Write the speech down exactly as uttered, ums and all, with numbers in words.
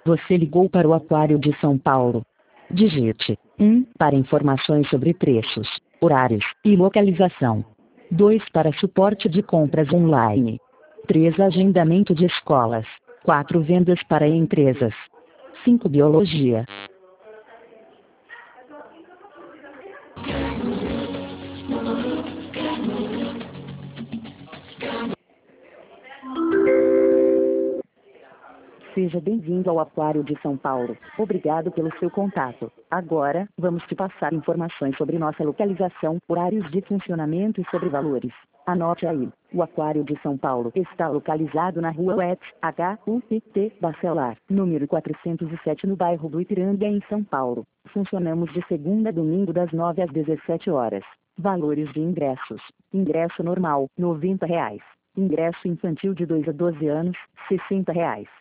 Você ligou para o Aquário de São Paulo. Digite um para informações sobre preços, horários e localização. dois para suporte de compras online. três agendamento de escolas. quatro vendas para empresas. cinco biologia. Seja bem-vindo ao Aquário de São Paulo. Obrigado pelo seu contato. Agora, vamos te passar informações sobre nossa localização, horários de funcionamento e sobre valores. Anote aí. O Aquário de São Paulo está localizado na rua West H U P T Bacelar, número quatrocentos e sete, no bairro do Ipiranga, em São Paulo. Funcionamos de segunda a domingo das nove às dezessete horas. Valores de ingressos. Ingresso normal, noventa reais. Ingresso infantil de dois a doze anos, sessenta reais.